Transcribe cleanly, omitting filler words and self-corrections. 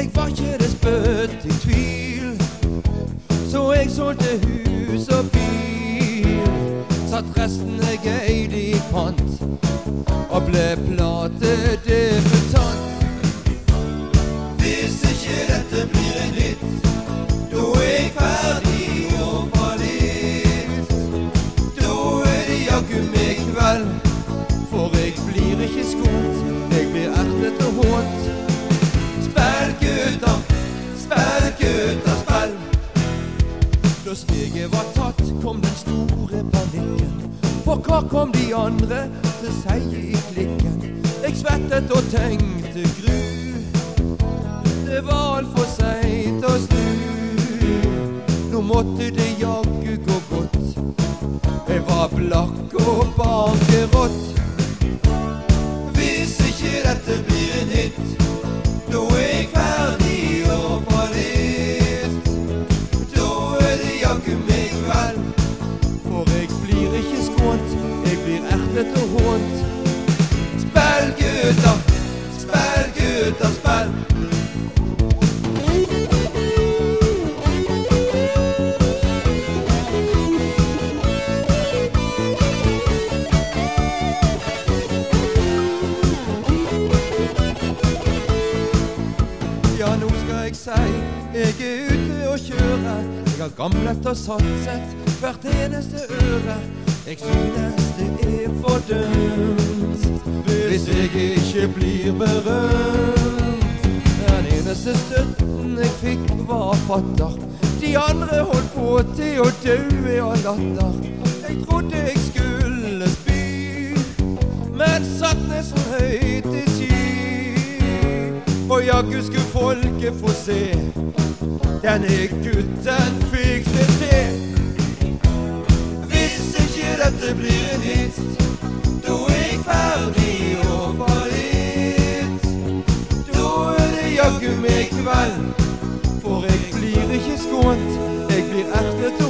var ikke det spøtt i tvil, så jeg solgte hus og bil. Satt resten jeg eide i pant og ble platedebutant. Hvis ikke dette blir en hit, da er jeg ferdig og fallitt. Da er det jaggu meg kveld, for jeg blir ikke skånt, jeg blir ertet og hånt. Spill gutter, spill gutter, spill. Da steget var tatt, kom den store panikken. For hva kom de andre til seg i klikken? Jeg svettet og tenkte gru, det var alt for sent å snu. Nå måtte det jaggu gå godt, jeg var blakk og bankerått. Hvis ikke dette blir en hit, da er jeg ferdig og fallitt. Da er det jaggu meg kveld, for jeg blir ikke skånt, jeg blir ertet og hånt. Spill gutter, spill gutter, spill. Ja, nå skal jeg si, jeg er ute og kjøre. Jeg har gamlet og satset hvert eneste øre. Jeg synes det er for dømt hvis jeg ikke blir berømt. Den eneste støtten jeg fikk var fatter. De andre holdt på til å dø av latter. Jeg trodde jeg skulle spy, men satt nesten høyt i sky. Og jaggu skulle folket få se, denne gutten fikk det til. Hvis ikke dette blir en hit, da er jeg ferdig og fallitt. Da er det jaggu meg kveld, for jeg blir ikke skånt, jeg blir ertet og